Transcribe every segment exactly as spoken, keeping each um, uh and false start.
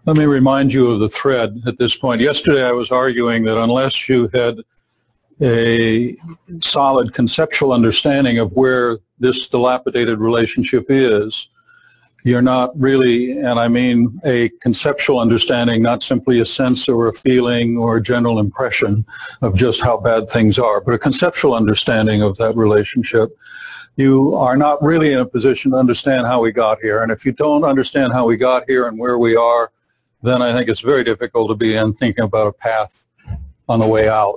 Let me remind you of the thread at this point. Yesterday I was arguing that unless you had a solid conceptual understanding of where this dilapidated relationship is, you're not really, and I mean a conceptual understanding, not simply a sense or a feeling or a general impression of just how bad things are, but a conceptual understanding of that relationship. You are not really in a position to understand how we got here. And if you don't understand how we got here and where we are, then I think it's very difficult to begin thinking about a path on the way out.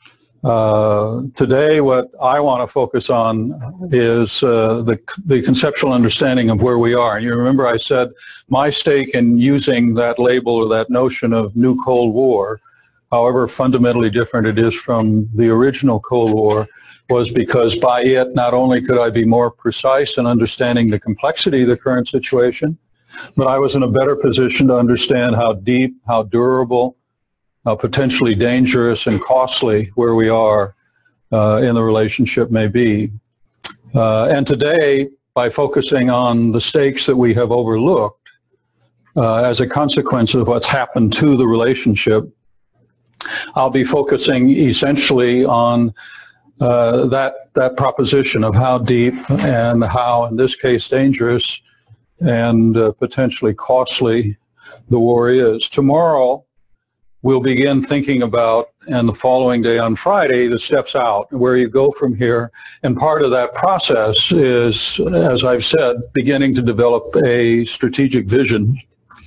Uh, today, what I want to focus on is uh, the, the conceptual understanding of where we are. And you remember I said my stake in using that label or that notion of new Cold War, however fundamentally different it is from the original Cold War, was because by it not only could I be more precise in understanding the complexity of the current situation, but I was in a better position to understand how deep, how durable, how potentially dangerous and costly where we are uh, in the relationship may be. Uh, and today, by focusing on the stakes that we have overlooked uh, as a consequence of what's happened to the relationship, I'll be focusing essentially on uh, that, that proposition of how deep and how, in this case, dangerous and uh, potentially costly the war is. Tomorrow, we'll begin thinking about, and the following day on Friday, the steps out, where you go from here. And part of that process is, as I've said, beginning to develop a strategic vision.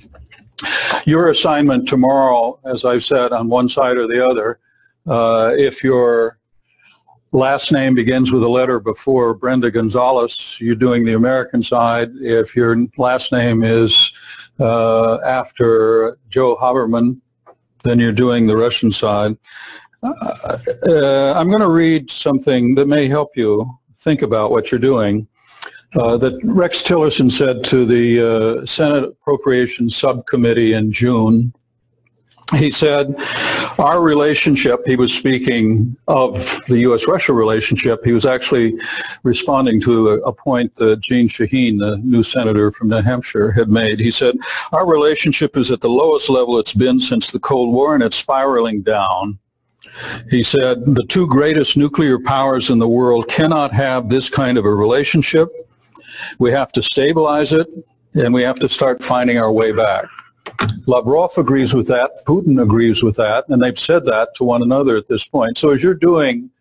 Your assignment tomorrow, as I've said, on one side or the other, uh, if your last name begins with a letter before Brenda Gonzalez, you're doing the American side. If your last name is uh, after Joe Haberman, then you're doing the Russian side. Uh, uh, I'm going to read something that may help you think about what you're doing. Uh, that Rex Tillerson said to the uh, Senate Appropriations Subcommittee in June. He said, our relationship, he was speaking of the U S Russia relationship, he was actually responding to a, a point that Jeanne Shaheen, the new senator from New Hampshire, had made. He said, our relationship is at the lowest level it's been since the Cold War, and it's spiraling down. He said, the two greatest nuclear powers in the world cannot have this kind of a relationship. We have to stabilize it, and we have to start finding our way back. Lavrov agrees with that, Putin agrees with that, and they've said that to one another at this point. So as you're doing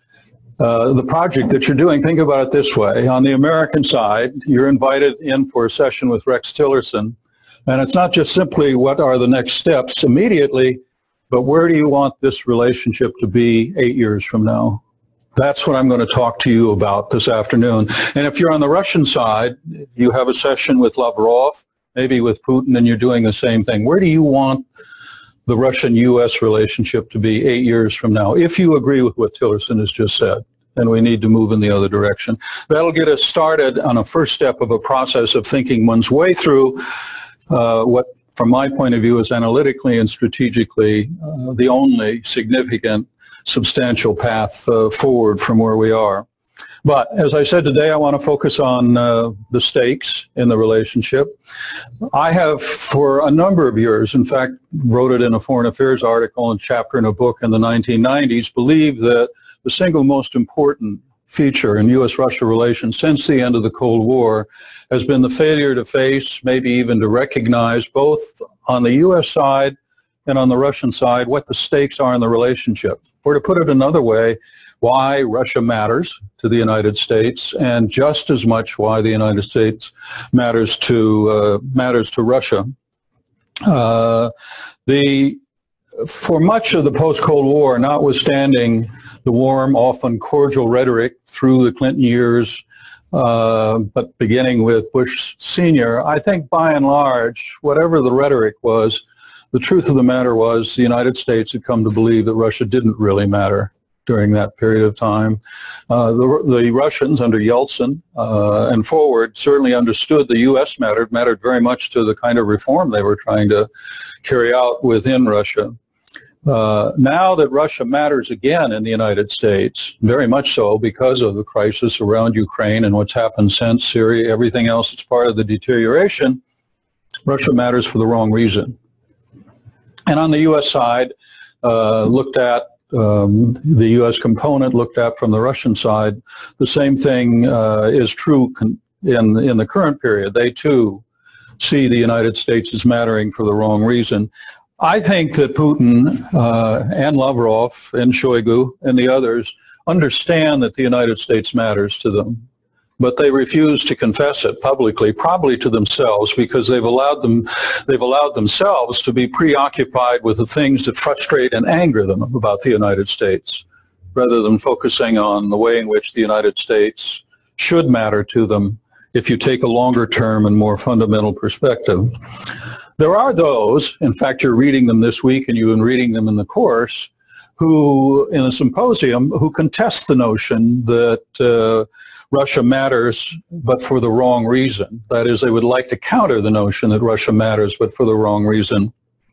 uh, the project that you're doing, think about it this way. On the American side, you're invited in for a session with Rex Tillerson, and it's not just simply what are the next steps immediately, but where do you want this relationship to be eight years from now? That's what I'm going to talk to you about this afternoon. And if you're on the Russian side, you have a session with Lavrov, maybe with Putin, and you're doing the same thing. Where do you want the Russian-U S relationship to be eight years from now, if you agree with what Tillerson has just said, and we need to move in the other direction? That'll get us started on a first step of a process of thinking one's way through uh, what, from my point of view, is analytically and strategically uh, the only significant, substantial path uh, forward from where we are. But as I said today, I want to focus on uh, the stakes in the relationship. I have, for a number of years, in fact, wrote it in a foreign affairs article and chapter in a book in the nineteen nineties, believed that the single most important feature in U S Russia relations since the end of the Cold War has been the failure to face, maybe even to recognize, both on the U S side and on the Russian side, what the stakes are in the relationship. Or to put it another way, why Russia matters to the United States, and just as much why the United States matters to uh, matters to Russia. Uh, the for much of the post-Cold War, notwithstanding the warm, often cordial rhetoric through the Clinton years, uh, but beginning with Bush Senior, I think by and large, whatever the rhetoric was, the truth of the matter was the United States had come to believe that Russia didn't really matter during that period of time. Uh, the, the Russians under Yeltsin uh, and forward certainly understood the U S mattered, mattered very much to the kind of reform they were trying to carry out within Russia. Uh, now that Russia matters again in the United States, very much so because of the crisis around Ukraine and what's happened since, Syria, everything else that's part of the deterioration, Russia matters for the wrong reason. And on the U S side, uh, looked at um, the U S component looked at from the Russian side, the same thing uh, is true con- in in the current period. They too see the United States as mattering for the wrong reason. I think that Putin uh, and Lavrov and Shoigu and the others understand that the United States matters to them, but they refuse to confess it publicly, probably to themselves, because they've allowed them, they've allowed themselves to be preoccupied with the things that frustrate and anger them about the United States, rather than focusing on the way in which the United States should matter to them if you take a longer term and more fundamental perspective. There are those, in fact, you're reading them this week and you've been reading them in the course, who, in a symposium, who contest the notion that uh, Russia matters, but for the wrong reason. That is, they would like to counter the notion that Russia matters, but for the wrong reason.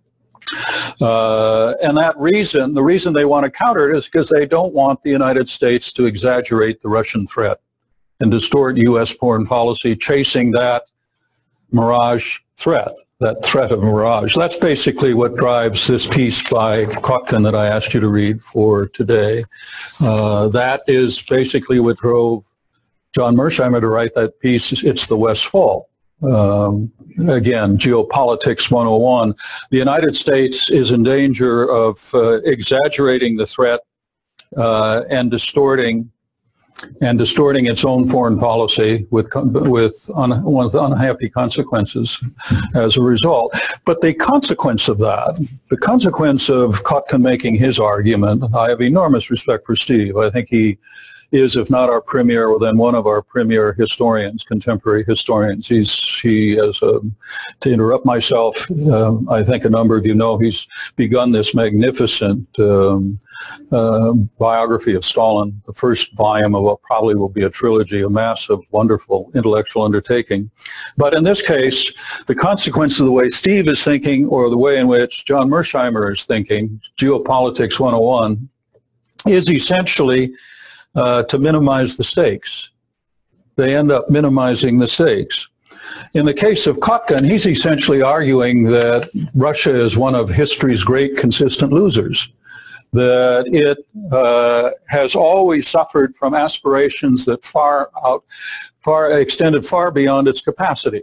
Uh, and that reason, the reason they want to counter it is because they don't want the United States to exaggerate the Russian threat and distort U S foreign policy, chasing that mirage threat. That threat of mirage. That's basically what drives this piece by Kotkin that I asked you to read for today. Uh, that is basically what drove John Mearsheimer to write that piece. It's the Westfall. Um, again, geopolitics one oh one. The United States is in danger of uh, exaggerating the threat uh, and distorting and distorting its own foreign policy with with, un, with unhappy consequences as a result. But the consequence of that, the consequence of Kotkin making his argument, I have enormous respect for Steve. I think he is, if not our premier, well, then one of our premier historians, contemporary historians. He's, he has, a, to interrupt myself, um, I think a number of you know he's begun this magnificent um, uh, biography of Stalin, the first volume of what probably will be a trilogy, a massive, wonderful intellectual undertaking. But in this case, the consequence of the way Steve is thinking, or the way in which John Mearsheimer is thinking, Geopolitics one oh one, is essentially Uh, to minimize the stakes. They end up minimizing the stakes. In the case of Kotkin, he's essentially arguing that Russia is one of history's great consistent losers, that it uh, has always suffered from aspirations that far out, far extended far beyond its capacity.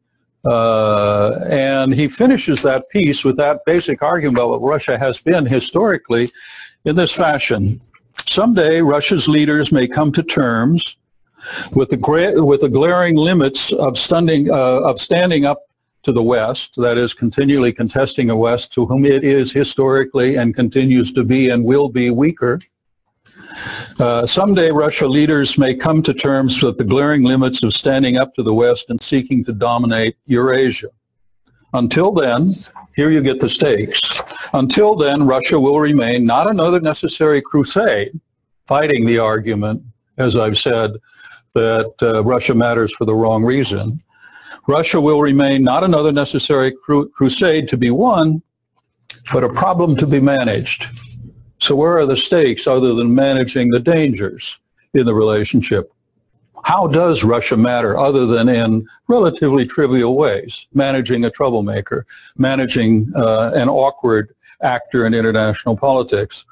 Uh, and he finishes that piece with that basic argument about what Russia has been historically in this fashion. Someday, Russia's leaders may come to terms with the, gra- with the glaring limits of, stunning, uh, of standing up to the West, that is, continually contesting a West to whom it is historically and continues to be and will be weaker. Uh, someday, Russia leaders may come to terms with the glaring limits of standing up to the West and seeking to dominate Eurasia. Until then, here you get the stakes. Until then, Russia will remain not another necessary crusade, fighting the argument, as I've said, that uh, Russia matters for the wrong reason. Russia will remain not another necessary cru- crusade to be won, but a problem to be managed. So where are the stakes other than managing the dangers in the relationship? How does Russia matter other than in relatively trivial ways? Managing a troublemaker, managing uh, an awkward actor in international politics.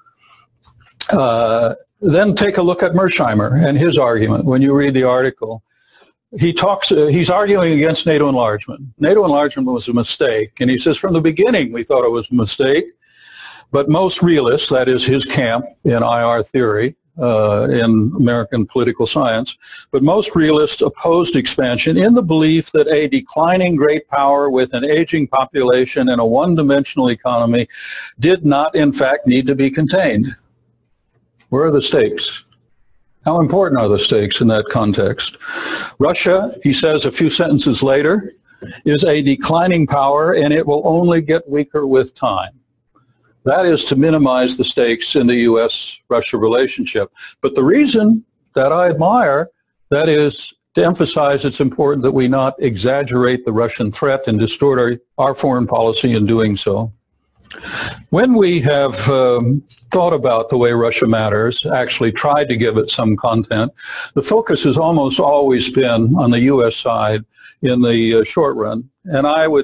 Uh, then take a look at Mearsheimer and his argument. When you read the article, he talks, uh, he's arguing against NATO enlargement. NATO enlargement was a mistake. And he says, from the beginning, we thought it was a mistake. But most realists, that is his camp in I R theory, Uh, in American political science, but most realists opposed expansion in the belief that a declining great power with an aging population and a one-dimensional economy did not, in fact, need to be contained. Where are the stakes? How important are the stakes in that context? Russia, he says a few sentences later, is a declining power and it will only get weaker with time. That is to minimize the stakes in the U S Russia relationship. But the reason that I admire, that is to emphasize it's important that we not exaggerate the Russian threat and distort our, our foreign policy in doing so. When we have um, thought about the way Russia matters, actually tried to give it some content, the focus has almost always been on the U S side in the uh, short run. And I would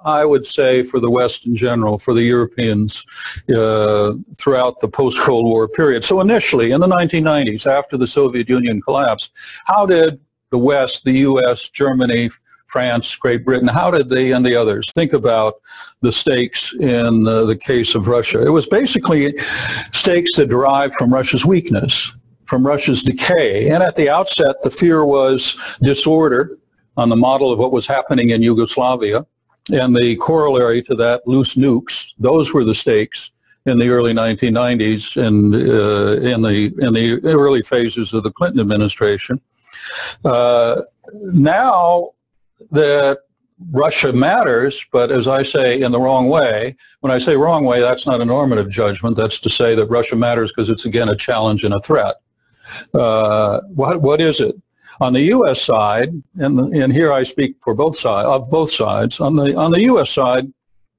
I would say, for the West in general, for the Europeans uh, throughout the post-Cold War period. So initially, in the nineteen nineties, after the Soviet Union collapsed, how did the West, the U S, Germany, France, Great Britain, how did they and the others think about the stakes in uh, the case of Russia? It was basically stakes that derived from Russia's weakness, from Russia's decay. And at the outset, the fear was disorder on the model of what was happening in Yugoslavia. And the corollary to that, loose nukes. Those were the stakes in the early nineteen nineties and uh, in the in the early phases of the Clinton administration. Uh, now that Russia matters, but as I say, in the wrong way. When I say wrong way, that's not a normative judgment. That's to say that Russia matters because it's, again, a challenge and a threat. Uh, what what is it? On the U S side, and, and here I speak for both sides, of both sides, on the, on the U S side,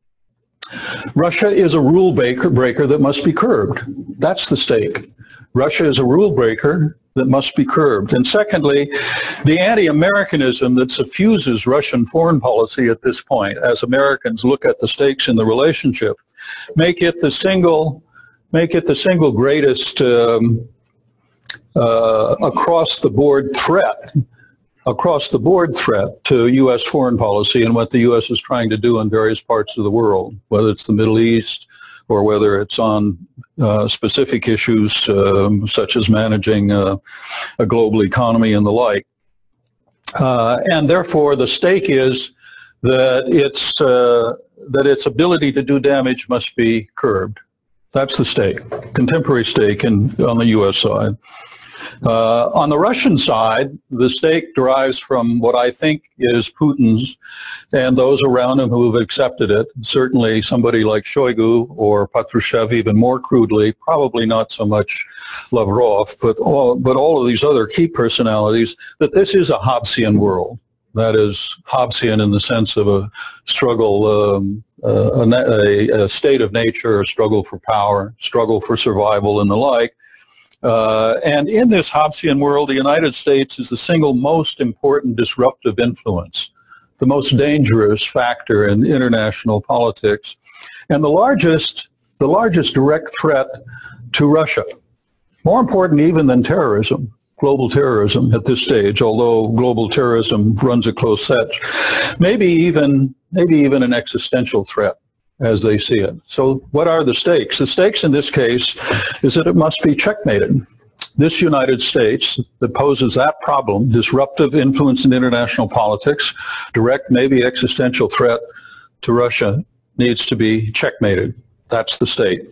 Russia is a rule breaker, breaker that must be curbed. That's the stake. Russia is a rule breaker that must be curbed. And secondly, the anti-Americanism that suffuses Russian foreign policy at this point, as Americans look at the stakes in the relationship, make it the single, make it the single greatest um, uh, across-the-board threat, across-the-board threat to U S foreign policy and what the U S is trying to do in various parts of the world, whether it's the Middle East or whether it's on uh, specific issues um, such as managing uh, a global economy and the like. Uh, and therefore, the stake is that its, uh, that its ability to do damage must be curbed. That's the stake, contemporary stake in, on the U S side. Uh, on the Russian side, the stake derives from what I think is Putin's and those around him who have accepted it. Certainly somebody like Shoigu or Patrushev, even more crudely, probably not so much Lavrov, but all, but all of these other key personalities, that this is a Hobbesian world. That is Hobbesian in the sense of a struggle, um, uh, a, a state of nature, a struggle for power, struggle for survival and the like. Uh, and in this Hobbesian world, the United States is the single most important disruptive influence, the most dangerous factor in international politics, and the largest, the largest direct threat to Russia. More important even than terrorism, global terrorism at this stage, although global terrorism runs a close set, maybe even, maybe even an existential threat as they see it. So what are the stakes? The stakes in this case is that it must be checkmated. This United States that poses that problem, disruptive influence in international politics, direct, maybe existential threat to Russia, needs to be checkmated. That's the stake.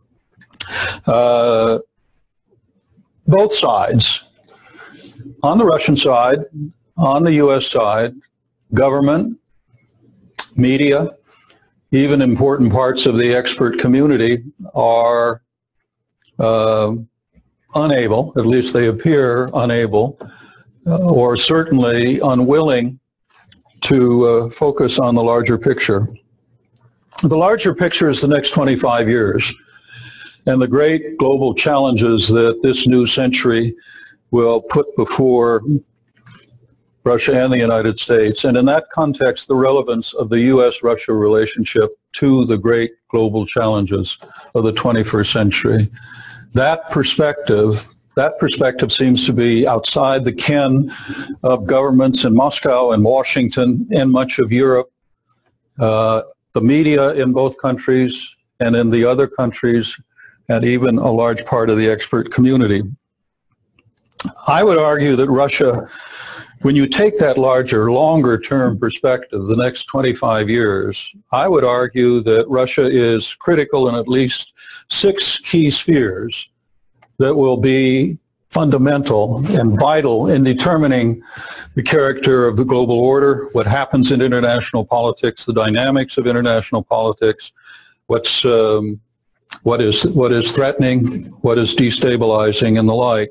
Uh, both sides, on the Russian side, on the U S side, government, media, even important parts of the expert community are uh, unable, at least they appear unable, uh, or certainly unwilling to uh, focus on the larger picture. The larger picture is the next twenty-five years and the great global challenges that this new century will put before Russia and the United States, and in that context, the relevance of the U S Russia relationship to the great global challenges of the twenty-first century. That perspective, that perspective seems to be outside the ken of governments in Moscow and Washington and much of Europe, uh, the media in both countries and in the other countries, and even a large part of the expert community. I would argue that Russia, when you take that larger, longer-term perspective, the next twenty-five years, I would argue that Russia is critical in at least six key spheres that will be fundamental and vital in determining the character of the global order, what happens in international politics, the dynamics of international politics, what's, um, what is, what is threatening, what is destabilizing, and the like.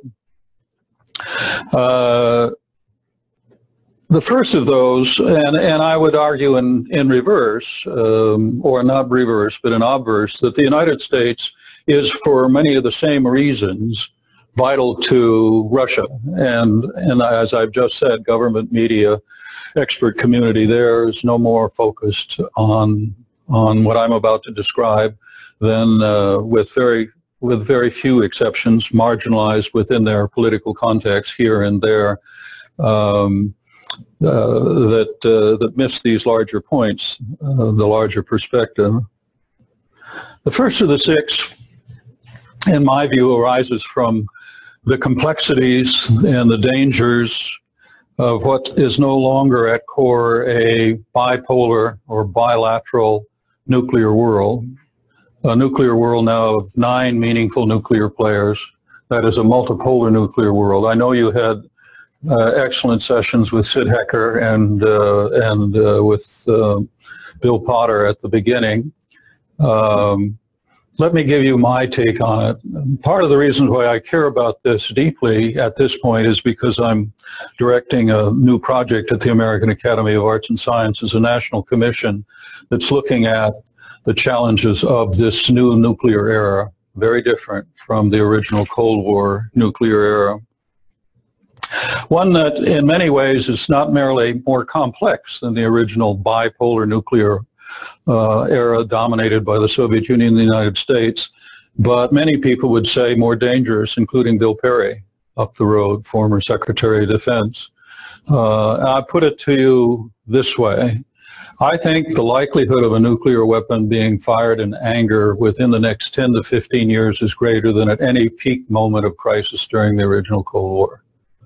Uh, The first of those, and, and I would argue in, in reverse, um, or not reverse, but in obverse, that the United States is, for many of the same reasons, vital to Russia. And, and as I've just said, government, media, expert community there is no more focused on on what I'm about to describe than uh, with very with very few exceptions, marginalized within their political context here and there, um, uh, that uh, that miss these larger points, uh, the larger perspective. The first of the six, in my view, arises from the complexities and the dangers of what is no longer at core a bipolar or bilateral nuclear world. A nuclear world now of nine meaningful nuclear players. That is a multipolar nuclear world. I know you had uh, excellent sessions with Sid Hecker and, uh, and uh, with uh, Bill Potter at the beginning. Um, let me give you my take on it. Part of the reason why I care about this deeply at this point is because I'm directing a new project at the American Academy of Arts and Sciences, a national commission that's looking at the challenges of this new nuclear era, very different from the original Cold War nuclear era. One that in many ways is not merely more complex than the original bipolar nuclear uh, era dominated by the Soviet Union and the United States, but many people would say more dangerous, including Bill Perry, up the road, former Secretary of Defense. Uh, I put it to you this way. I think the likelihood of a nuclear weapon being fired in anger within the next ten to fifteen years is greater than at any peak moment of crisis during the original Cold War.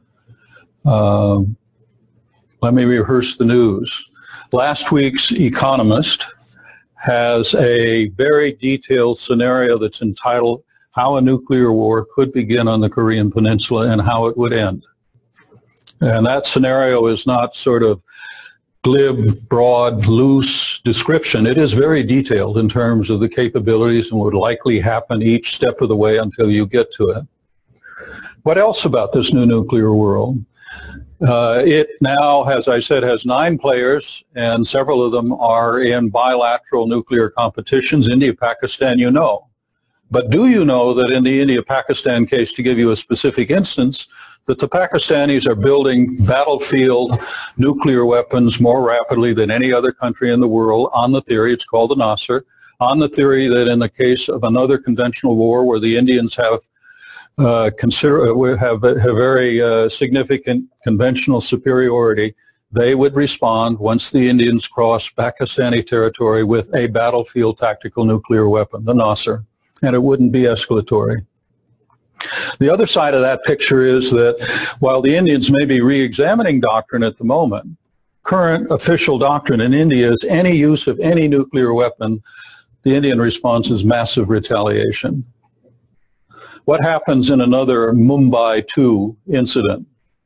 Um, let me rehearse the news. Last week's Economist has a very detailed scenario that's entitled How a Nuclear War Could Begin on the Korean Peninsula and How It Would End. And that scenario is not sort of glib, broad, loose description. It is very detailed in terms of the capabilities and what would likely happen each step of the way until you get to it. What else about this new nuclear world? Uh, it now, as I said, has nine players, and several of them are in bilateral nuclear competitions. India, Pakistan, you know. But do you know that in the India-Pakistan case, to give you a specific instance, that the Pakistanis are building battlefield nuclear weapons more rapidly than any other country in the world on the theory, it's called the Nasser, on the theory that in the case of another conventional war where the Indians have uh, consider have, have very uh, significant conventional superiority, they would respond once the Indians cross Pakistani territory with a battlefield tactical nuclear weapon, the Nasser, and it wouldn't be escalatory. The other side of that picture is that while the Indians may be re-examining doctrine at the moment, current official doctrine in India is any use of any nuclear weapon, the Indian response is massive retaliation. What happens in another Mumbai two incident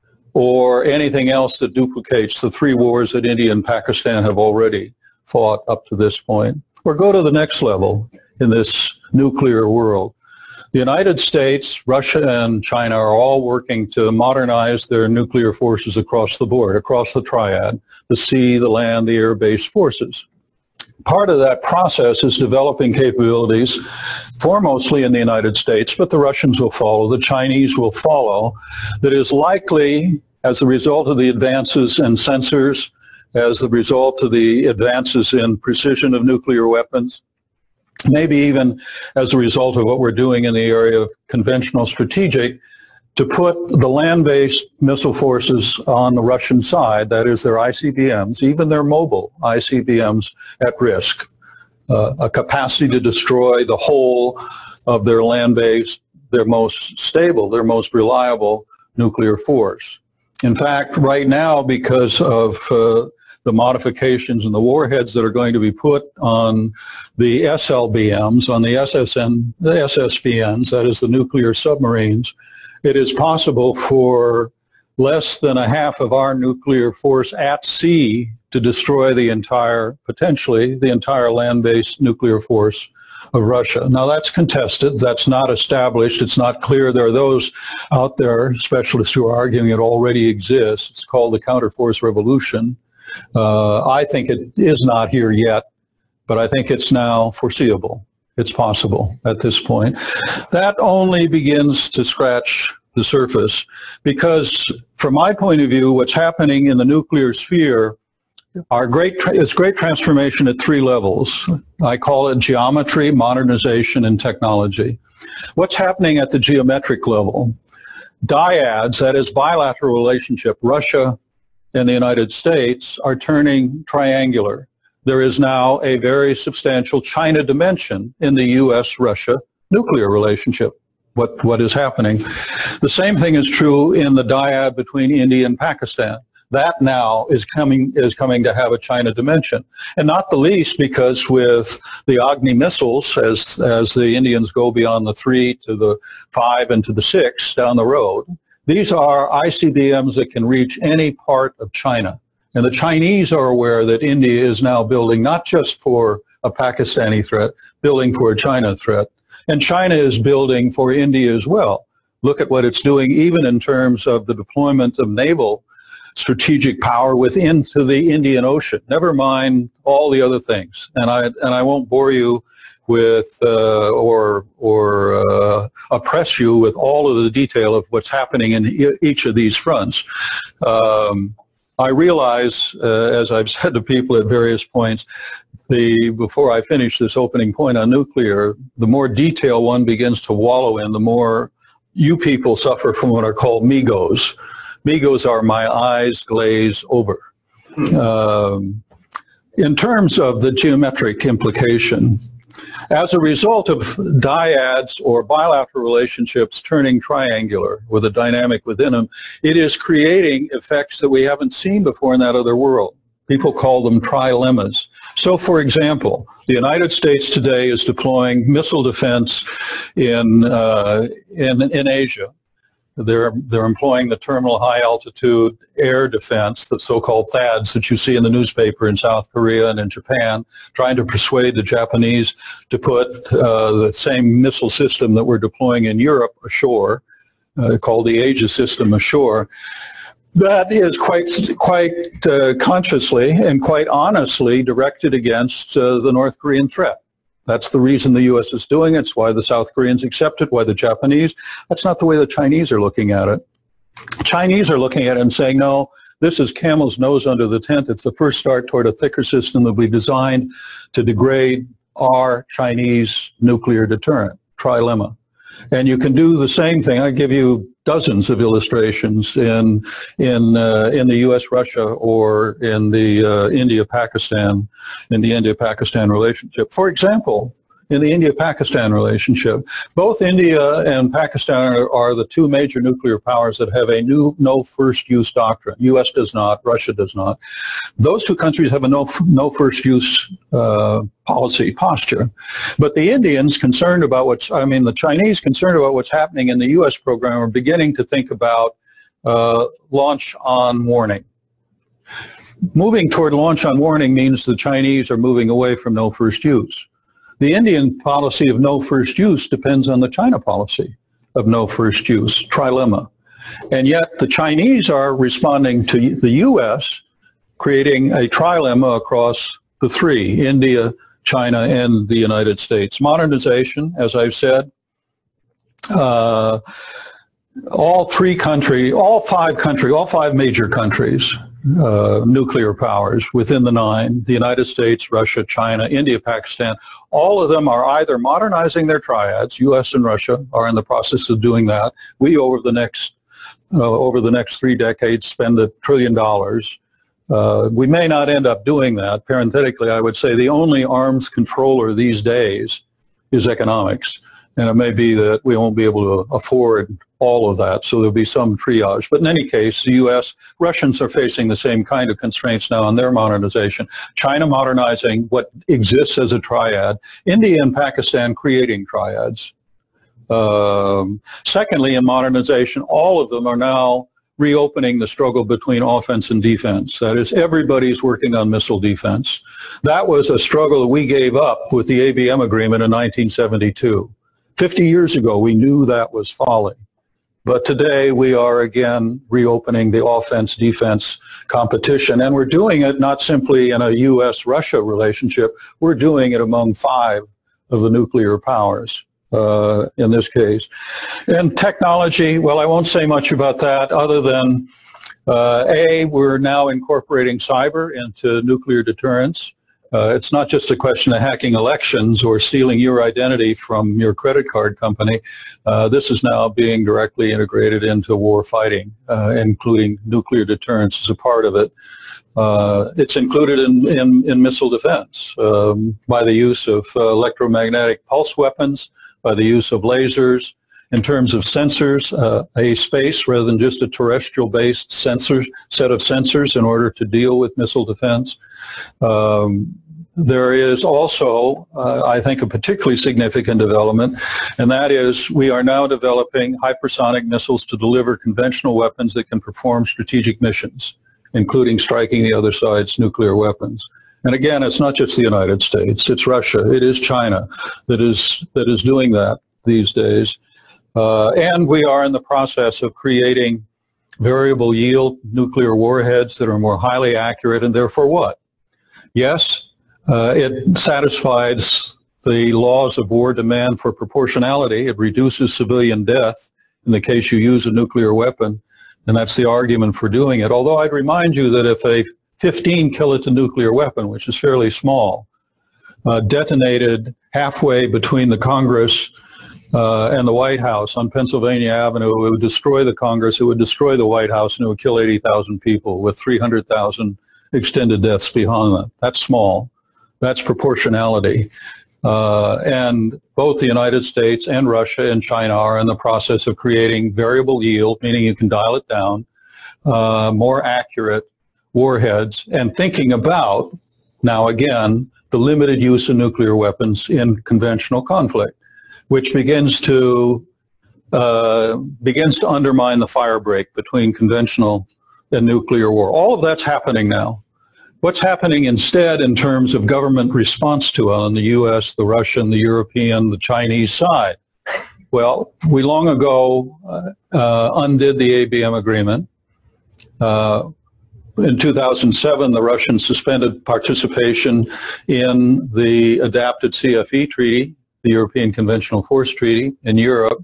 or anything else that duplicates the three wars that India and Pakistan have already fought up to this point? Or go to the next level in this nuclear world. The United States, Russia, and China are all working to modernize their nuclear forces across the board, across the triad, the sea, the land, the air-based forces. Part of that process is developing capabilities, foremostly in the United States, but the Russians will follow, the Chinese will follow, that is likely, as a result of the advances in sensors, as a result of the advances in precision of nuclear weapons, maybe even as a result of what we're doing in the area of conventional strategic, to put the land-based missile forces on the Russian side, that is their I C B Ms, even their mobile I C B Ms, at risk. Uh, a capacity to destroy the whole of their land-based, their most stable, their most reliable nuclear force. In fact, right now, because of uh, the modifications and the warheads that are going to be put on the S L B Ms, on the S S N, the S S B Ns, that is the nuclear submarines, it is possible for less than a half of our nuclear force at sea to destroy the entire, potentially, the entire land-based nuclear force of Russia. Now that's contested, that's not established, it's not clear. There are those out there, specialists who are arguing it already exists. It's called the counterforce revolution. Uh, I think it is not here yet, but I think it's now foreseeable. It's possible at this point. That only begins to scratch the surface, because from my point of view, what's happening in the nuclear sphere are great, it's great transformation at three levels. I call it geometry, modernization, and technology. What's happening at the geometric level? Dyads, that is bilateral relationship, Russia and the United States, are turning triangular. There is now a very substantial China dimension in the U S Russia nuclear relationship. What, what is happening? The same thing is true in the dyad between India and Pakistan. That now is coming, is coming to have a China dimension. And not the least because with the Agni missiles, as, as the Indians go beyond the three to the five and to the six down the road, these are I C B Ms that can reach any part of China. And the Chinese are aware that India is now building not just for a Pakistani threat, building for a China threat. And China is building for India as well. Look at what it's doing even in terms of the deployment of naval strategic power within to the Indian Ocean. Never mind all the other things. And I and I won't bore you with uh, or or uh, oppress you with all of the detail of what's happening in e each of these fronts. Um, I realize, uh, as I've said to people at various points, the before I finish this opening point on nuclear, the more detail one begins to wallow in, the more you people suffer from what are called megos. Megos are my eyes glaze over. Um, in terms of the geometric implication, as a result of dyads or bilateral relationships turning triangular with a dynamic within them, it is creating effects that we haven't seen before in that other world. People call them trilemmas. So, for example, the United States today is deploying missile defense in, uh, in, in Asia. They're, they're employing the terminal high altitude air defense, the so-called THAADs that you see in the newspaper in South Korea and in Japan, trying to persuade the Japanese to put uh, the same missile system that we're deploying in Europe ashore, uh, called the Aegis system ashore. That is quite, quite uh, consciously and quite honestly directed against uh, the North Korean threat. That's the reason the U S is doing it. It's why the South Koreans accept it, why the Japanese. That's not the way the Chinese are looking at it. Chinese are looking at it and saying, no, this is camel's nose under the tent. It's the first start toward a thicker system that will be designed to degrade our Chinese nuclear deterrent, trilemma. And you can do the same thing. I give you dozens of illustrations in in uh, in the U S Russia or in the uh, India Pakistan in the India Pakistan relationship. For example, in the India Pakistan relationship, both India and Pakistan are, are the two major nuclear powers that have a new no first use doctrine. U S does not, Russia does not. Those two countries have a no no first use uh, policy posture. But the Indians concerned about what's, I mean, the Chinese concerned about what's happening in the U S program are beginning to think about uh, launch on warning. Moving toward launch on warning means the Chinese are moving away from no first use. The Indian policy of no first use depends on the China policy of no first use, trilemma. And yet the Chinese are responding to the U S, creating a trilemma across the three, India, China, and the United States. Modernization, as I've said, uh, all three country, all five country, all five major countries, uh, nuclear powers within the nine, the United States, Russia, China, India, Pakistan, all of them are either modernizing their triads. U S and Russia are in the process of doing that. We, over the next, uh, over the next three decades, spend a trillion dollars. Uh, we may not end up doing that. Parenthetically, I would say the only arms controller these days is economics. And it may be that we won't be able to afford all of that, so there'll be some triage. But in any case, the U S, Russians are facing the same kind of constraints now on their modernization. China modernizing what exists as a triad. India and Pakistan creating triads. Um, secondly, in modernization, all of them are now reopening the struggle between offense and defense. That is, everybody's working on missile defense. That was a struggle that we gave up with the A B M agreement in nineteen seventy-two. Fifty years ago, we knew that was folly. But today, we are again reopening the offense-defense competition, and we're doing it not simply in a U S Russia relationship. We're doing it among five of the nuclear powers. uh, in this case. And technology, well, I won't say much about that other than, uh, A, we're now incorporating cyber into nuclear deterrence. Uh, it's not just a question of hacking elections or stealing your identity from your credit card company. Uh, this is now being directly integrated into war fighting, uh, including nuclear deterrence as a part of it. Uh, it's included in, in, in missile defense um, by the use of uh, electromagnetic pulse weapons, by the use of lasers, in terms of sensors, uh, a space rather than just a terrestrial-based sensor set of sensors in order to deal with missile defense. Um, there is also, uh, I think, a particularly significant development, and that is we are now developing hypersonic missiles to deliver conventional weapons that can perform strategic missions, including striking the other side's nuclear weapons. And again, it's not just the United States, it's Russia, it is China that is, that is doing that these days. Uh, and we are in the process of creating variable yield nuclear warheads that are more highly accurate, and therefore what? Yes, uh, it satisfies the laws of war demand for proportionality. It reduces civilian death in the case you use a nuclear weapon, and that's the argument for doing it. Although I'd remind you that if a fifteen kiloton nuclear weapon, which is fairly small, uh, detonated halfway between the Congress uh, and the White House on Pennsylvania Avenue, it would destroy the Congress, it would destroy the White House, and it would kill eighty thousand people with three hundred thousand extended deaths behind that. That's small. That's proportionality. Uh, and both the United States and Russia and China are in the process of creating variable yield, meaning you can dial it down, uh, more accurate warheads, and thinking about, now again, the limited use of nuclear weapons in conventional conflict, which begins to uh, begins to undermine the fire break between conventional and nuclear war. All of that's happening now. What's happening instead in terms of government response to it on the U S, the Russian, the European, the Chinese side? Well, we long ago uh, uh, undid the A B M agreement. Uh, in two thousand seven, the Russians suspended participation in the adapted C F E treaty, the European Conventional Force Treaty in Europe.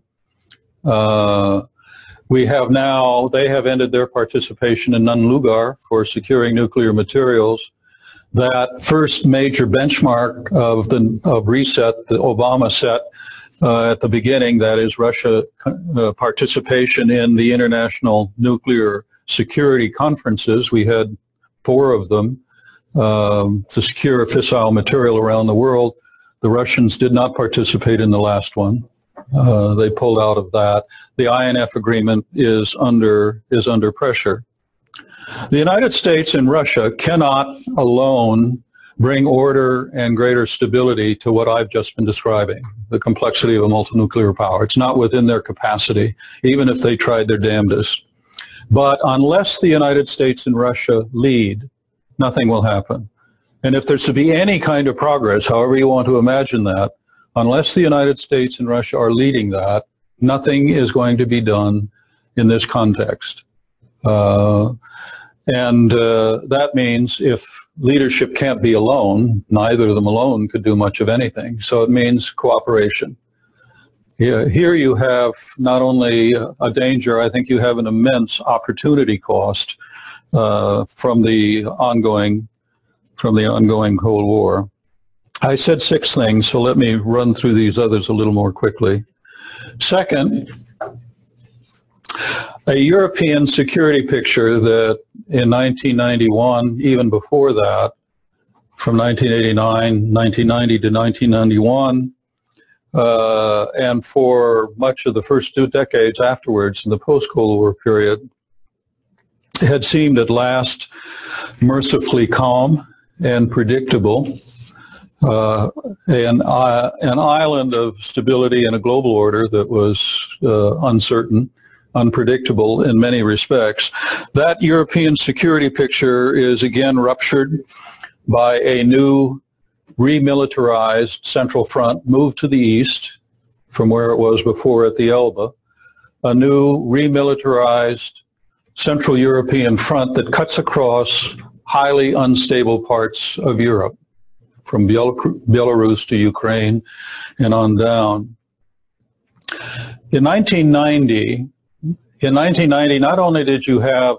Uh, We have now, they have ended their participation in Nunn-Lugar for securing nuclear materials. That first major benchmark of the of reset that Obama set uh, at the beginning, that is Russia uh, participation in the international nuclear security conferences. We had four of them um, to secure fissile material around the world. The Russians did not participate in the last one. Uh, they pulled out of that. The I N F agreement is under is under pressure. The United States and Russia cannot alone bring order and greater stability to what I've just been describing, the complexity of a multinuclear power. It's not within their capacity, even if they tried their damnedest. But unless the United States and Russia lead, nothing will happen. And if there's to be any kind of progress, however you want to imagine that, unless the United States and Russia are leading that, nothing is going to be done in this context. Uh, and uh, that means if leadership can't be alone, neither of them alone could do much of anything. So it means cooperation. Yeah, here you have not only a danger, I think you have an immense opportunity cost uh, from the ongoing from the ongoing Cold War. I said six things, so let me run through these others a little more quickly. Second, a European security picture that in nineteen ninety-one, even before that, from nineteen eighty-nine, nineteen ninety to nineteen ninety-one, uh, and for much of the first two decades afterwards in the post-Cold War period, had seemed at last mercifully calm and predictable. Uh, an, uh, an island of stability and a global order that was uh, uncertain, unpredictable in many respects. That European security picture is again ruptured by a new remilitarized central front moved to the east from where it was before at the Elbe, a new remilitarized Central European front that cuts across highly unstable parts of Europe, from Belarus to Ukraine and on down. In nineteen ninety, in nineteen ninety, not only did you have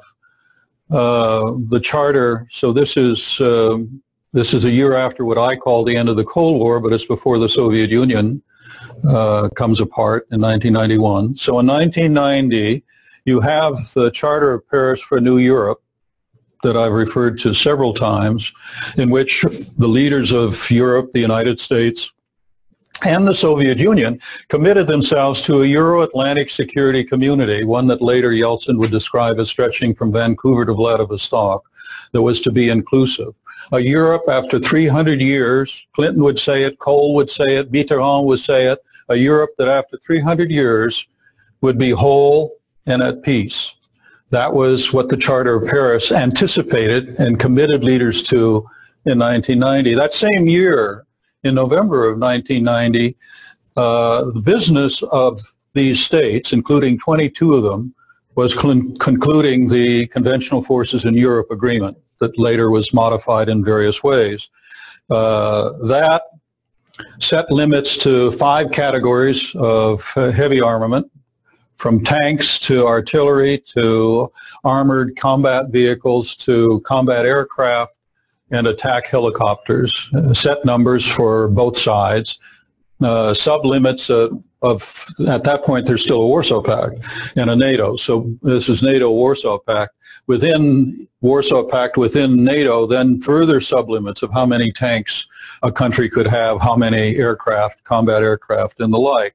uh, the charter, so this is uh, this is a year after what I call the end of the Cold War, but it's before the Soviet Union uh, comes apart in nineteen ninety-one. So in nineteen ninety, you have the Charter of Paris for New Europe that I've referred to several times, in which the leaders of Europe, the United States, and the Soviet Union committed themselves to a Euro-Atlantic security community, one that later Yeltsin would describe as stretching from Vancouver to Vladivostok, that was to be inclusive. A Europe after three hundred years, Clinton would say it, Kohl would say it, Mitterrand would say it, a Europe that after three hundred years would be whole and at peace. That was what the Charter of Paris anticipated and committed leaders to in nineteen ninety. That same year, in November of nineteen ninety, uh, the business of these states, including twenty-two of them, was con concluding the Conventional Forces in Europe agreement that later was modified in various ways. Uh, that set limits to five categories of uh, heavy armament, from tanks to artillery to armored combat vehicles to combat aircraft and attack helicopters, uh, set numbers for both sides, uh, sub-limits uh, of, at that point there's still a Warsaw Pact and a NATO, so this is NATO-Warsaw Pact. Within Warsaw Pact, within NATO, then further sub-limits of how many tanks a country could have, how many aircraft, combat aircraft, and the like.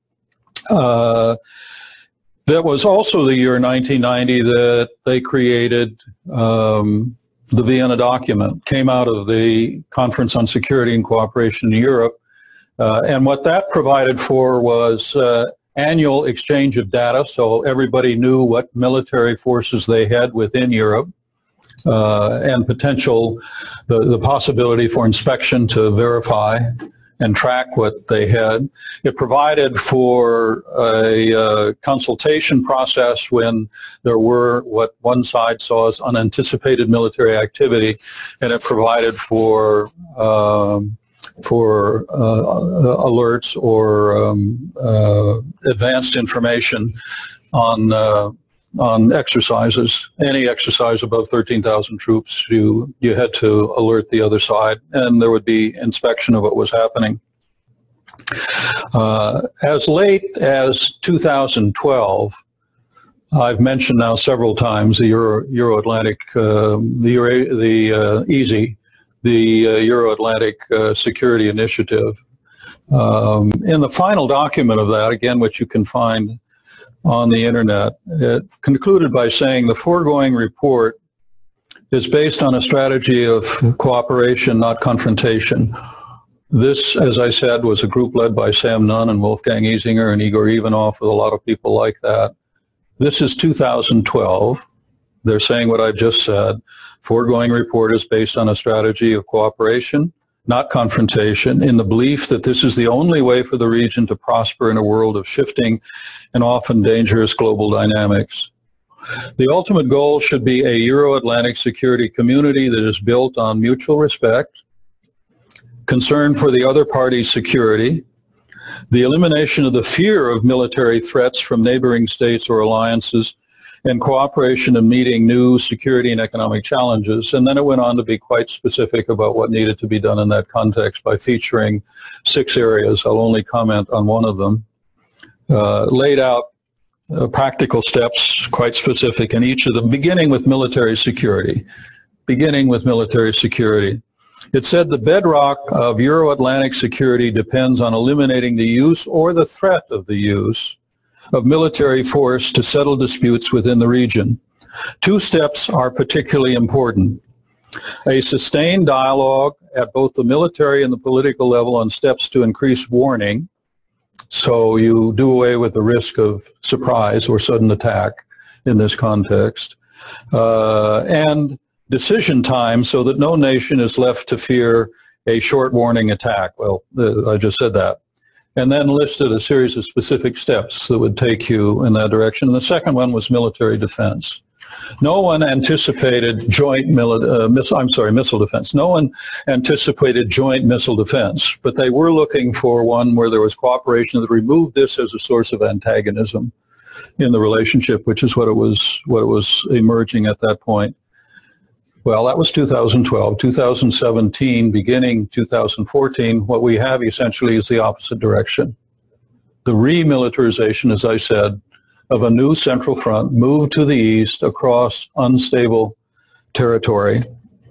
Uh, that was also the year nineteen ninety that they created um, the Vienna document, came out of the Conference on Security and Cooperation in Europe. Uh, and what that provided for was uh, annual exchange of data, so everybody knew what military forces they had within Europe, uh, and potential, the, the possibility for inspection to verify and track what they had. It provided for a uh, consultation process when there were what one side saw as unanticipated military activity, and it provided for um, for uh, alerts or um, uh, advanced information on uh, on exercises. Any exercise above thirteen thousand troops, you, you had to alert the other side, and there would be inspection of what was happening. Uh, as late as two thousand twelve, I've mentioned now several times the Euro, Euro-Atlantic, uh, the, Euro, the uh, EASY, the uh, Euro-Atlantic uh, Security Initiative. Um, in the final document of that, again, which you can find on the internet, it concluded by saying the foregoing report is based on a strategy of cooperation, not confrontation. This, as I said, was a group led by Sam Nunn and Wolfgang Isinger and Igor Ivanov, with a lot of people like that. This is two thousand twelve. They're saying what I just said. Foregoing report is based on a strategy of cooperation, not confrontation, in the belief that this is the only way for the region to prosper in a world of shifting and often dangerous global dynamics. The ultimate goal should be a Euro-Atlantic security community that is built on mutual respect, concern for the other party's security, the elimination of the fear of military threats from neighboring states or alliances, and cooperation in meeting new security and economic challenges. And then it went on to be quite specific about what needed to be done in that context by featuring six areas. I'll only comment on one of them. Uh, laid out uh, practical steps, quite specific in each of them, beginning with military security. Beginning with military security. It said the bedrock of Euro-Atlantic security depends on eliminating the use or the threat of the use of military force to settle disputes within the region. Two steps are particularly important. A sustained dialogue at both the military and the political level on steps to increase warning, so you do away with the risk of surprise or sudden attack in this context, uh, and decision time so that no nation is left to fear a short warning attack. Well, uh, I just said that. And then listed a series of specific steps that would take you in that direction. And the second one was military defense. No one anticipated joint mili- uh, miss- I'm sorry, missile defense. No one anticipated joint missile defense, but they were looking for one where there was cooperation that removed this as a source of antagonism in the relationship, which is what it was, what it was emerging at that point. Well, that was two thousand twelve. two thousand seventeen, beginning two thousand fourteen, what we have essentially is the opposite direction. The remilitarization, as I said, of a new central front moved to the east across unstable territory.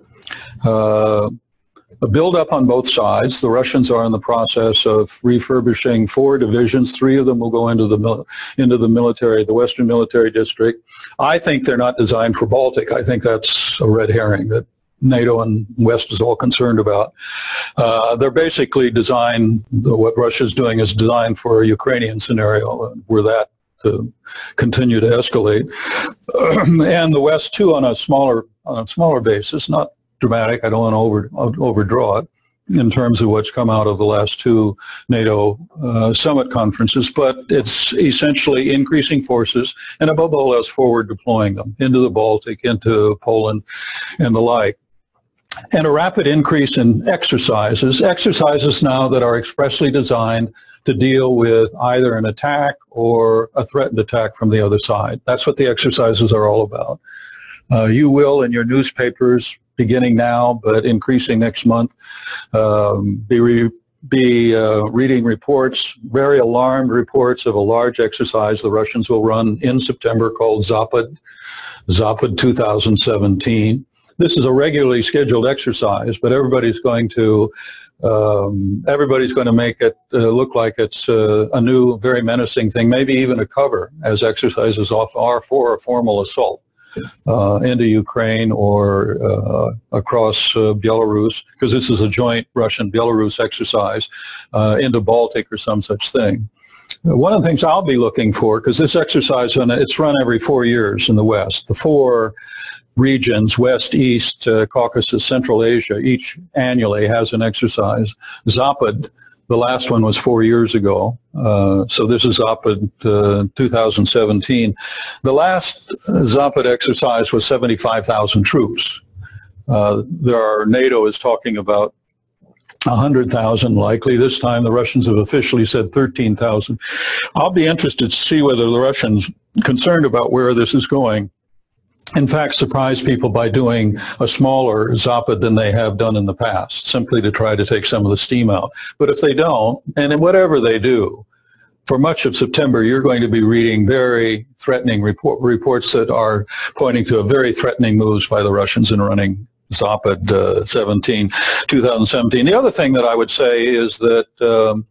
Uh, a build-up on both sides. The Russians are in the process of refurbishing four divisions. Three of them will go into the mil- into the military, the Western Military District. I think they're not designed for Baltic. I think that's a red herring that NATO and West is all concerned about. Uh, they're basically designed, what Russia's doing is designed for a Ukrainian scenario, where that to continue to escalate. And the West, too, on a smaller on a smaller basis, not dramatic, I don't want to over, overdraw it in terms of what's come out of the last two NATO uh, summit conferences, but it's essentially increasing forces and above all else forward deploying them into the Baltic, into Poland, and the like. And a rapid increase in exercises, exercises now that are expressly designed to deal with either an attack or a threatened attack from the other side. That's what the exercises are all about. Uh, you will, in your newspapers, beginning now, but increasing next month, um, be, re- be uh, reading reports, very alarmed reports of a large exercise the Russians will run in September called Zapad, Zapad two thousand seventeen. This is a regularly scheduled exercise, but everybody's going to um, everybody's going to make it uh, look like it's uh, a new, very menacing thing, maybe even a cover, as exercises often are, for a formal assault uh, into Ukraine or uh, across uh, Belarus, because this is a joint Russian-Belarus exercise, uh, into Baltic or some such thing. One of the things I'll be looking for, because this exercise, it's run every four years in the West, the four regions, West, East, uh, Caucasus, Central Asia, each annually has an exercise. Zapad, the last one was four years ago, uh, so this is Zapad uh, two thousand seventeen. The last Zapad exercise was seventy-five thousand troops. Uh, there are, NATO is talking about one hundred thousand likely. This time the Russians have officially said thirteen thousand. I'll be interested to see whether the Russians, concerned about where this is going, in fact, surprise people by doing a smaller Zapad than they have done in the past, simply to try to take some of the steam out. But if they don't, and whatever they do, for much of September, you're going to be reading very threatening report, reports that are pointing to a very threatening moves by the Russians in running Zapad uh, seventeen, two thousand seventeen. The other thing that I would say is that um,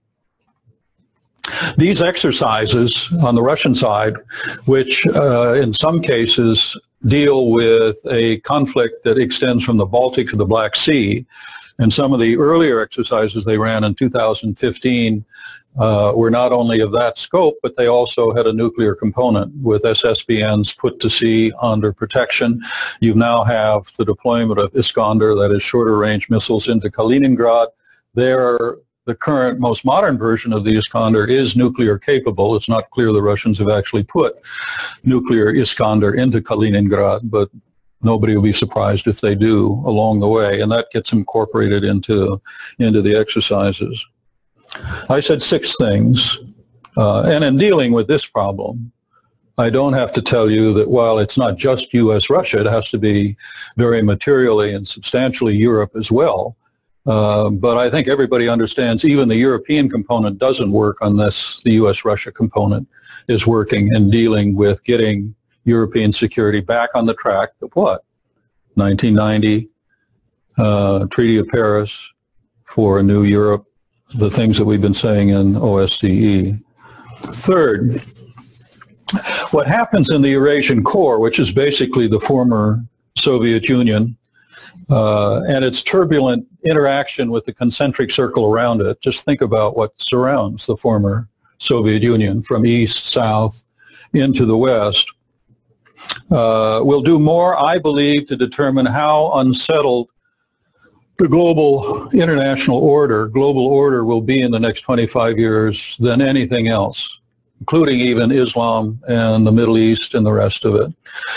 these exercises on the Russian side, which uh, in some cases deal with a conflict that extends from the Baltic to the Black Sea, and some of the earlier exercises they ran in two thousand fifteen uh, were not only of that scope, but they also had a nuclear component with S S B Ns put to sea under protection. You now have the deployment of Iskander, that is shorter range missiles, into Kaliningrad. They're The current, most modern version of the Iskander is nuclear capable. It's not clear the Russians have actually put nuclear Iskander into Kaliningrad, but nobody will be surprised if they do along the way, and that gets incorporated into, into the exercises. I said six things, uh, and in dealing with this problem, I don't have to tell you that while it's not just U S Russia, it has to be very materially and substantially Europe as well. Uh, but I think everybody understands even the European component doesn't work unless the U S Russia component is working in dealing with getting European security back on the track of what? nineteen ninety, uh, Treaty of Paris for a new Europe, the things that we've been saying in O S C E. Third, what happens in the Eurasian core, which is basically the former Soviet Union, Uh, and its turbulent interaction with the concentric circle around it. Just think about what surrounds the former Soviet Union from east, south, into the west. Uh, will do more, I believe, to determine how unsettled the global international order, global order will be in the next twenty-five years than anything else, including even Islam and the Middle East and the rest of it.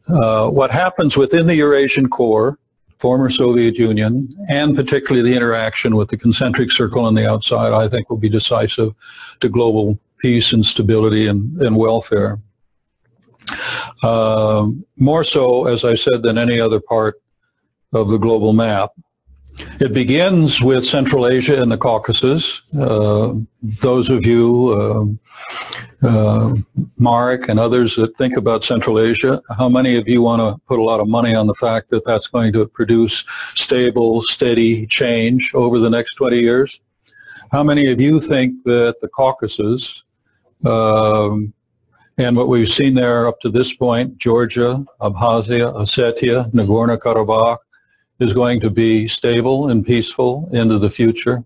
Uh, what happens within the Eurasian core, former Soviet Union, and particularly the interaction with the concentric circle on the outside, I think will be decisive to global peace and stability and, and welfare. Uh, more so, as I said, than any other part of the global map. It begins with Central Asia and the Caucasus. Uh, those of you, uh, uh, Mark and others that think about Central Asia, how many of you want to put a lot of money on the fact that that's going to produce stable, steady change over the next twenty years? How many of you think that the Caucasus, um, and what we've seen there up to this point, Georgia, Abkhazia, Ossetia, Nagorno-Karabakh, is going to be stable and peaceful into the future?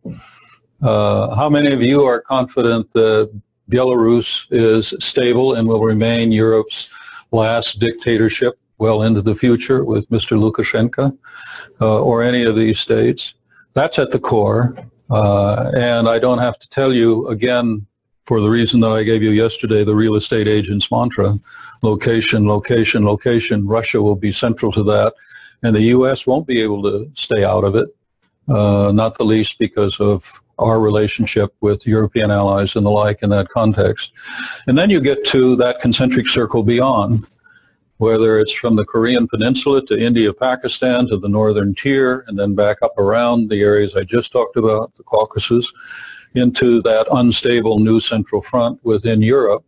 Uh, how many of you are confident that Belarus is stable and will remain Europe's last dictatorship well into the future with Mister Lukashenko, uh, or any of these states? That's at the core. Uh, and I don't have to tell you, again, for the reason that I gave you yesterday, the real estate agent's mantra, location, location, location. Russia will be central to that. And the U S won't be able to stay out of it, uh, not the least because of our relationship with European allies and the like in that context. And then you get to that concentric circle beyond, whether it's from the Korean Peninsula to India, Pakistan, to the northern tier, and then back up around the areas I just talked about, the Caucasus, into that unstable new central front within Europe.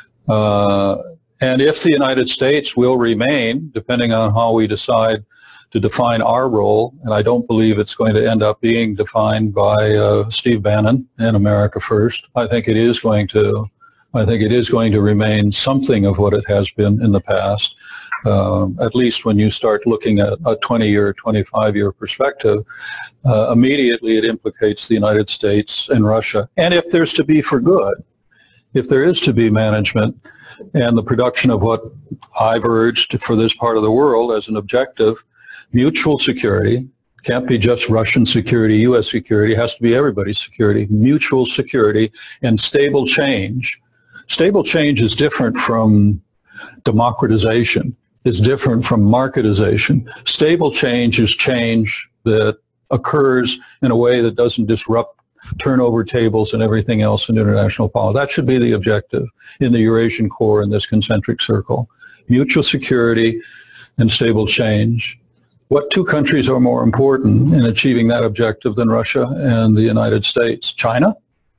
Uh, and if the United States will remain, depending on how we decide to define our role, and I don't believe it's going to end up being defined by uh, Steve Bannon and America First. I think it is going to, I think it is going to remain something of what it has been in the past. Um, at least when you start looking at a twenty-year, twenty-five-year perspective, uh, immediately it implicates the United States and Russia. And if there's to be for good, if there is to be management and the production of what I've urged for this part of the world as an objective, mutual security, can't be just Russian security, U S security, has to be everybody's security, mutual security, and stable change. Stable change is different from democratization. It's different from marketization. Stable change is change that occurs in a way that doesn't disrupt turnover tables and everything else in international policy. That should be the objective in the Eurasian core in this concentric circle. Mutual security and stable change. What two countries are more important in achieving that objective than Russia and the United States? China?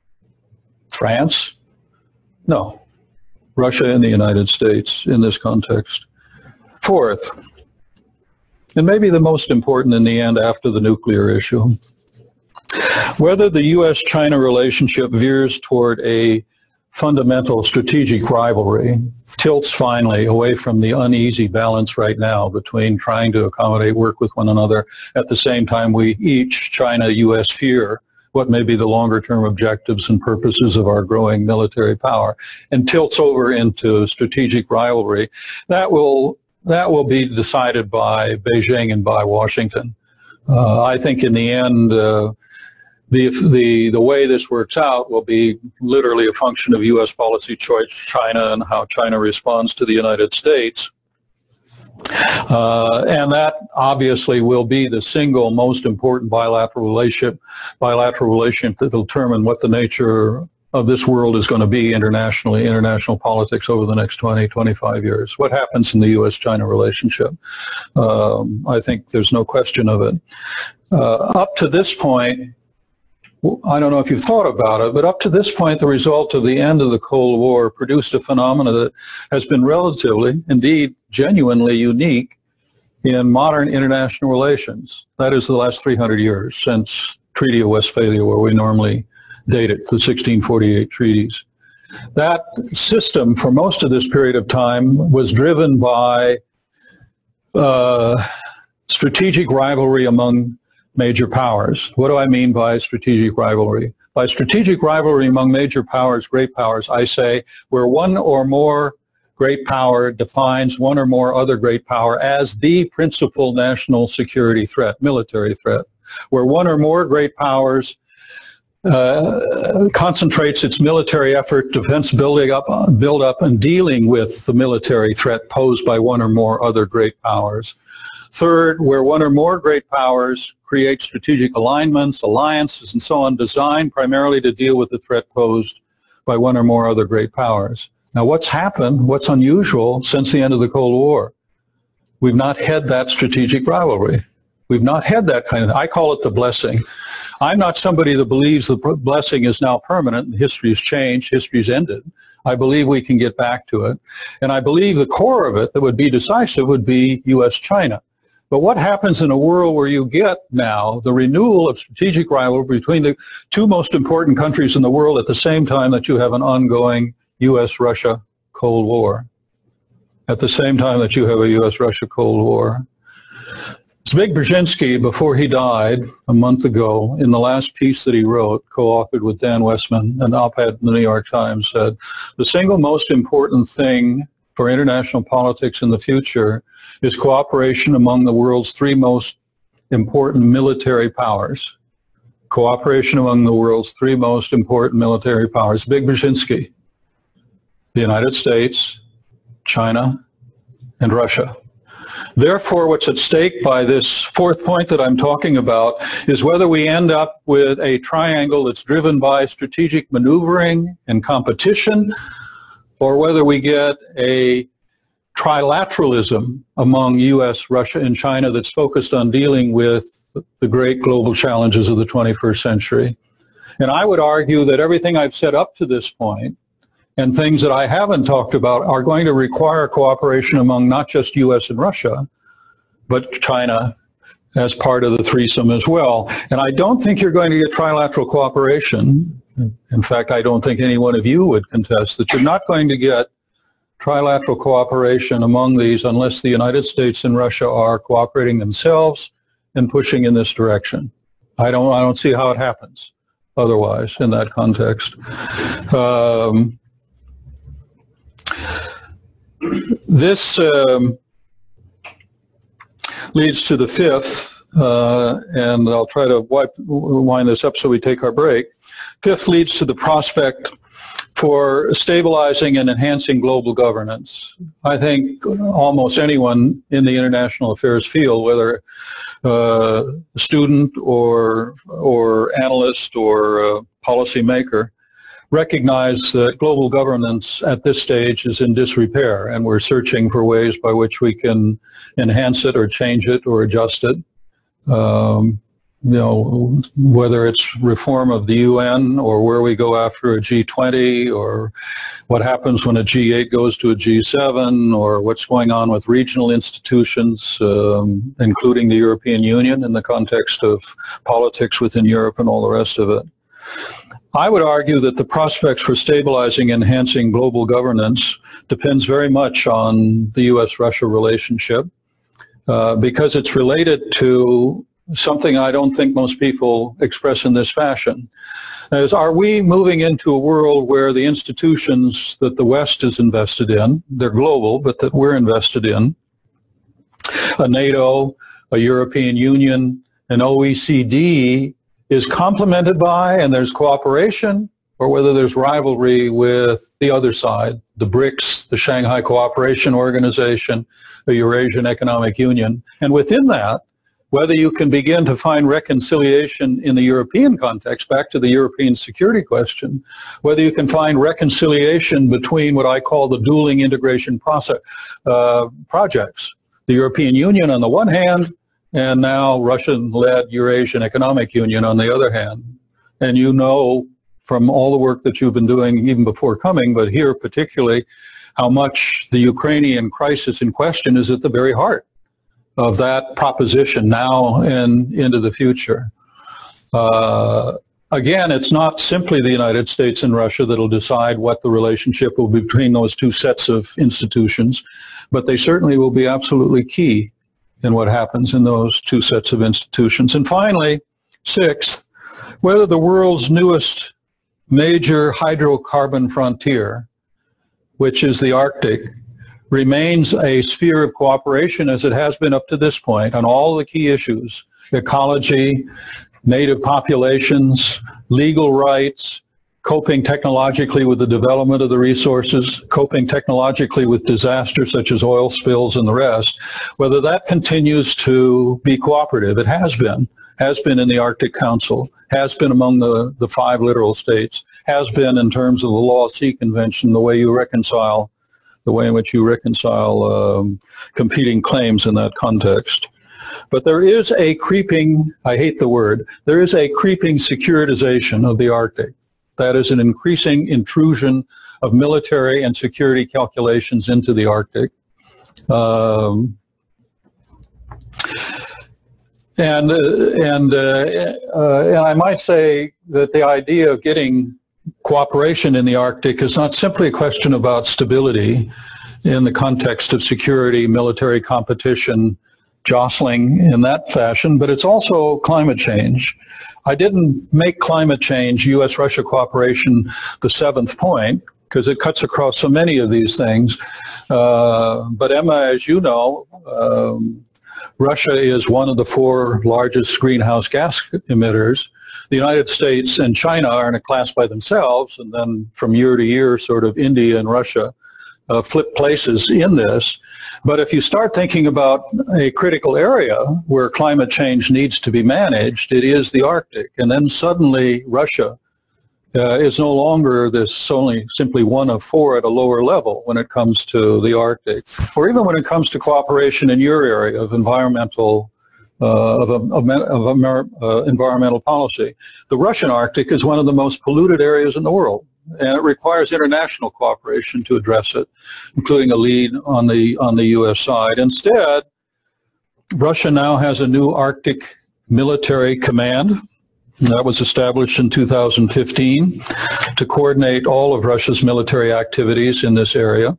France? No. Russia and the United States in this context. Fourth, and maybe the most important in the end after the nuclear issue, whether the U S China relationship veers toward a fundamental strategic rivalry, tilts finally away from the uneasy balance right now between trying to accommodate, work with one another, at the same time we each, China, U S, fear what may be the longer-term objectives and purposes of our growing military power, and tilts over into strategic rivalry, that will that will be decided by Beijing and by Washington. Uh, I think in the end, uh, The, the, the way this works out will be literally a function of U S policy choice, China, and how China responds to the United States. Uh, and that obviously will be the single most important bilateral relationship, bilateral relationship that will determine what the nature of this world is going to be internationally, international politics over the next twenty, twenty-five years. What happens in the U S China relationship? Um, I think there's no question of it. Uh, up to this point, I don't know if you've thought about it, but up to this point, the result of the end of the Cold War produced a phenomenon that has been relatively, indeed genuinely unique in modern international relations. That is the last three hundred years since Treaty of Westphalia, where we normally date it, the sixteen forty-eight treaties. That system, for most of this period of time, was driven by uh, strategic rivalry among major powers. What do I mean by strategic rivalry? By strategic rivalry among major powers, great powers, I say where one or more great power defines one or more other great power as the principal national security threat, military threat, where one or more great powers uh, concentrates its military effort, defense building up, build up and dealing with the military threat posed by one or more other great powers. Third, where one or more great powers create strategic alignments, alliances, and so on, designed primarily to deal with the threat posed by one or more other great powers. Now, what's happened, what's unusual since the end of the Cold War? We've not had that strategic rivalry. We've not had that kind of, I call it the blessing. I'm not somebody that believes the blessing is now permanent and history's changed, history's ended. I believe we can get back to it. And I believe the core of it that would be decisive would be U S China. But what happens in a world where you get now the renewal of strategic rivalry between the two most important countries in the world at the same time that you have an ongoing U S Russia Cold War? At the same time that you have a U S Russia Cold War. Zbig Brzezinski, before he died a month ago, in the last piece that he wrote, co-authored with Dan Westman, an op-ed in the New York Times, said, the single most important thing for international politics in the future is cooperation among the world's three most important military powers. Cooperation among the world's three most important military powers. Zbig Brzezinski, the United States, China, and Russia. Therefore, what's at stake by this fourth point that I'm talking about is whether we end up with a triangle that's driven by strategic maneuvering and competition, or whether we get a trilateralism among U S, Russia, and China that's focused on dealing with the great global challenges of the twenty-first century. And I would argue that everything I've said up to this point and things that I haven't talked about are going to require cooperation among not just U S and Russia, but China as part of the threesome as well. And I don't think you're going to get trilateral cooperation. In fact, I don't think any one of you would contest that you're not going to get trilateral cooperation among these unless the United States and Russia are cooperating themselves and pushing in this direction. I don't, I don't see how it happens otherwise in that context. Um, this um, leads to the fifth, uh, and I'll try to wipe, wind this up so we take our break. Fifth leads to the prospect for stabilizing and enhancing global governance. I think almost anyone in the international affairs field, whether uh, student or, or analyst or uh, policymaker, recognize that global governance at this stage is in disrepair, and we're searching for ways by which we can enhance it or change it or adjust it. Um, you know, whether it's reform of the U N or where we go after a G twenty or what happens when a G eight goes to a G seven or what's going on with regional institutions, um, including the European Union in the context of politics within Europe and all the rest of it. I would argue that the prospects for stabilizing and enhancing global governance depends very much on the U S Russia relationship uh, because it's related to something I don't think most people express in this fashion. That is, are we moving into a world where the institutions that the West is invested in, they're global, but that we're invested in, a NATO, a European Union, an O E C D, is complemented by and there's cooperation, or whether there's rivalry with the other side, the BRICS, the Shanghai Cooperation Organization, the Eurasian Economic Union. And within that, whether you can begin to find reconciliation in the European context, back to the European security question, whether you can find reconciliation between what I call the dueling integration process, uh, projects, the European Union on the one hand, and now Russian-led Eurasian Economic Union on the other hand. And you know from all the work that you've been doing even before coming, but here particularly, how much the Ukrainian crisis in question is at the very heart of that proposition now and into the future. Uh, again, it's not simply the United States and Russia that'll decide what the relationship will be between those two sets of institutions, but they certainly will be absolutely key in what happens in those two sets of institutions. And finally, sixth, whether the world's newest major hydrocarbon frontier, which is the Arctic, remains a sphere of cooperation as it has been up to this point on all the key issues, ecology, native populations, legal rights, coping technologically with the development of the resources, coping technologically with disasters such as oil spills and the rest, whether that continues to be cooperative. It has been, has been in the Arctic Council, has been among the, the five littoral states, has been in terms of the Law Sea Convention, the way you reconcile, the way in which you reconcile um, competing claims in that context. But there is a creeping, I hate the word, there is a creeping securitization of the Arctic. That is an increasing intrusion of military and security calculations into the Arctic. Um, and, uh, and, uh, uh, and I might say that the idea of getting cooperation in the Arctic is not simply a question about stability in the context of security, military competition, jostling in that fashion, but it's also climate change. I didn't make climate change, U S Russia cooperation, the seventh point, because it cuts across so many of these things. Uh, but Emma, as you know, um, Russia is one of the four largest greenhouse gas emitters. The United States and China are in a class by themselves, and then from year to year, sort of India and Russia uh, flip places in this. But if you start thinking about a critical area where climate change needs to be managed, it is the Arctic. And then suddenly Russia uh, is no longer this only simply one of four at a lower level when it comes to the Arctic, or even when it comes to cooperation in your area of environmental uh, of, of, of Amer uh, environmental policy. The Russian Arctic is one of the most polluted areas in the world, and it requires international cooperation to address it, including a lead on the on the U S side. Instead, Russia now has a new Arctic military command that was established in two thousand fifteen to coordinate all of Russia's military activities in this area.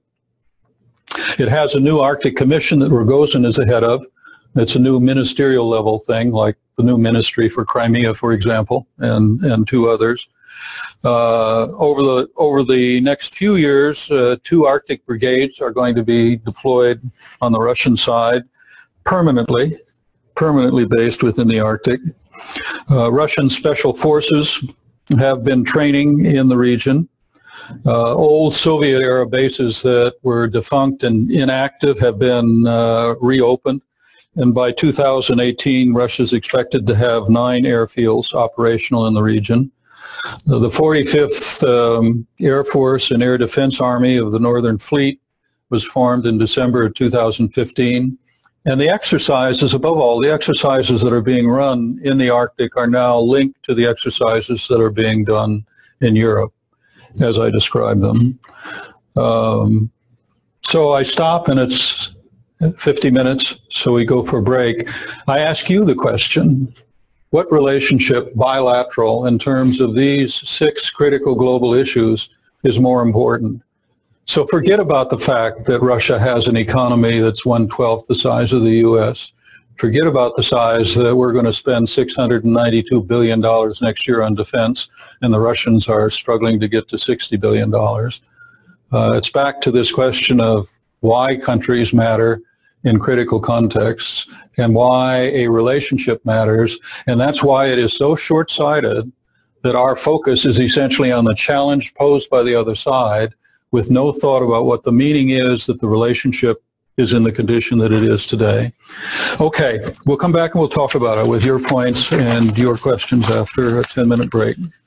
It has a new Arctic Commission that Rogozin is the head of. It's a new ministerial level thing, like the new ministry for Crimea, for example, and, and two others. Uh, over the over the next few years, uh, two Arctic brigades are going to be deployed on the Russian side, permanently, permanently based within the Arctic. Uh, Russian special forces have been training in the region. Uh, old Soviet-era bases that were defunct and inactive have been uh, reopened. And by two thousand eighteen, Russia is expected to have nine airfields operational in the region. The forty-fifth um, Air Force and Air Defense Army of the Northern Fleet was formed in December of two thousand fifteen. And the exercises, above all, the exercises that are being run in the Arctic are now linked to the exercises that are being done in Europe, as I described them. Um, so I stop, and it's fifty minutes, so we go for a break. I ask you the question, what relationship, bilateral, in terms of these six critical global issues is more important? So forget about the fact that Russia has an economy that's one-twelfth the size of the U S. Forget about the size that we're going to spend six hundred ninety-two billion dollars next year on defense, and the Russians are struggling to get to sixty billion dollars. Uh, it's back to this question of why countries matter in critical contexts and why a relationship matters. And that's why it is so short-sighted that our focus is essentially on the challenge posed by the other side, with no thought about what the meaning is that the relationship is in the condition that it is today. Okay, we'll come back and we'll talk about it with your points and your questions after a ten-minute break.